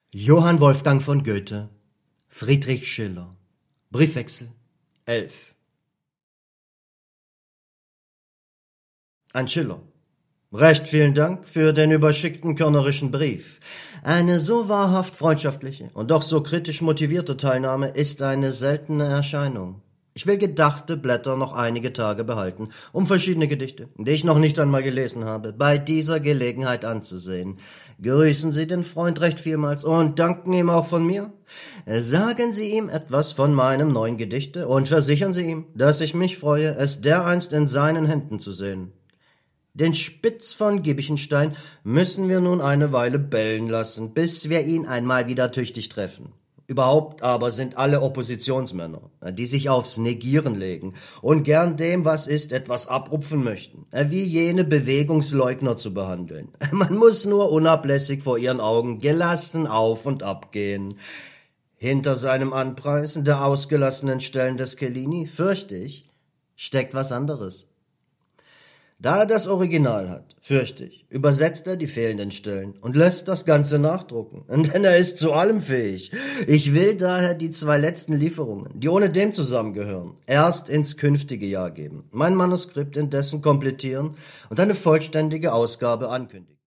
Johann Wolfgang von Goethe, Friedrich Schiller, Briefwechsel 11. An Schiller. Recht vielen Dank für den überschickten körnerischen Brief. Eine so wahrhaft freundschaftliche und doch so kritisch motivierte Teilnahme ist eine seltene Erscheinung. Ich will gedachte Blätter noch einige Tage behalten, um verschiedene Gedichte, die ich noch nicht einmal gelesen habe, bei dieser Gelegenheit anzusehen. Grüßen Sie den Freund recht vielmals und danken ihm auch von mir. Sagen Sie ihm etwas von meinem neuen Gedichte und versichern Sie ihm, dass ich mich freue, es dereinst in seinen Händen zu sehen. Den Spitz von Giebichenstein müssen wir nun eine Weile bellen lassen, bis wir ihn einmal wieder tüchtig treffen. Überhaupt aber sind alle Oppositionsmänner, die sich aufs Negieren legen und gern dem, was ist, etwas abrupfen möchten, wie jene Bewegungsleugner zu behandeln. Man muss nur unablässig vor ihren Augen gelassen auf und ab gehen. Hinter seinem Anpreisen der ausgelassenen Stellen des Kellini, fürchte ich, steckt was anderes. Da er das Original hat, fürchte ich, übersetzt er die fehlenden Stellen und lässt das Ganze nachdrucken, denn er ist zu allem fähig. Ich will daher die 2 letzten Lieferungen, die ohne dem zusammengehören, erst ins künftige Jahr geben, mein Manuskript indessen komplettieren und eine vollständige Ausgabe ankündigen.